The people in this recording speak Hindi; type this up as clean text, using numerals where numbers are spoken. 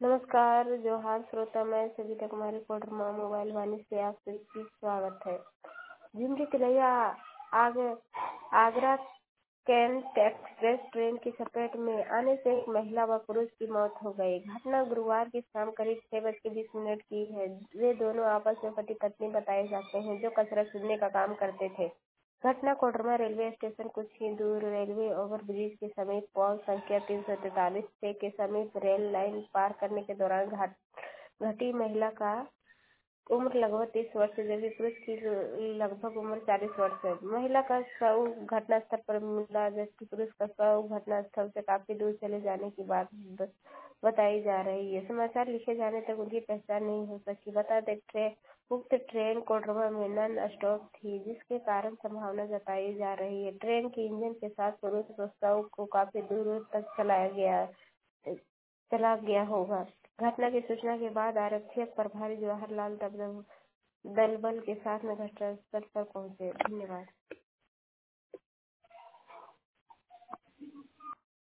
नमस्कार जोहार श्रोता, मैं सविता कुमारी कोडरमा मोबाइल वाणी से आप सभी स्वागत है। जिनके तिलैया आग आगरा कैंट एक्सप्रेस ट्रेन की चपेट में आने से एक महिला व पुरुष की मौत हो गई। घटना गुरुवार की शाम करीब 6:20 की है। वे दोनों आपस में पति पत्नी बताए जाते हैं, जो कचरा चुनने का काम करते थे। घटना कोडरमा रेलवे स्टेशन कुछ ही दूर रेलवे ओवरब्रिज के समीप पॉल संख्या 343 से के समीप रेल लाइन पार करने के दौरान घटी। महिला का उम्र लगभग 30 वर्ष है, जबकि पुरुष की लगभग उम्र 40 वर्ष है। महिला का शव घटनास्थल पर मिला, जबकि पुरुष का शव घटनास्थल से काफी दूर चले जाने की बात बताई जा रही है। समाचार लिखे जाने तक उनकी पहचान नहीं हो सकी। बता दें, उक्त ट्रेन कोडरमा में नॉन स्टॉप थी, जिसके कारण संभावना जताई जा रही है ट्रेन के इंजन के साथ पुरुष के शव को काफी दूर तक चला गया होगा। घटना की सूचना के बाद आरक्षक प्रभारी जवाहरलाल दलबल के साथ में घटनास्थल पर पहुंचे। धन्यवाद।